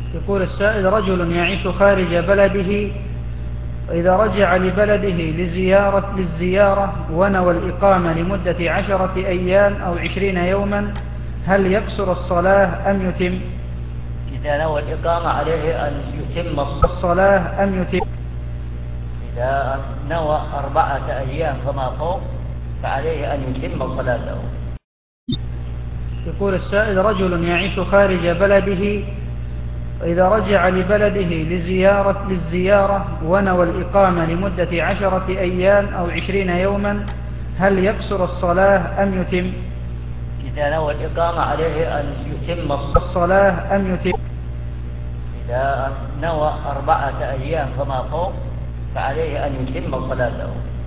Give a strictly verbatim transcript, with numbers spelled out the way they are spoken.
يقول السائل: رجل يعيش خارج بلده، وإذا رجع لبلده لزيارة للزيارة ونوى الإقامة لمدة عشرة أيام أو عشرين يوما، هل يقصر الصلاة أم يتم؟ إذا نوى الإقامة عليه أن يتم الصلاة أم يتم؟ إذا نوى أربعة أيام فما فوق فعليه أن يتم صلاته. يقول السائل: رجل يعيش خارج بلده، وإذا رجع لبلده لزيارة للزيارة ونوى الإقامة لمدة عشرة أيام أو عشرين يوما، هل يقصر الصلاة أم يتم؟ إذا نوى الإقامة عليه أن يتم الصلاة أم يتم؟ إذا نوى أربعة أيام فما فوق فعليه أن يتم صلاته.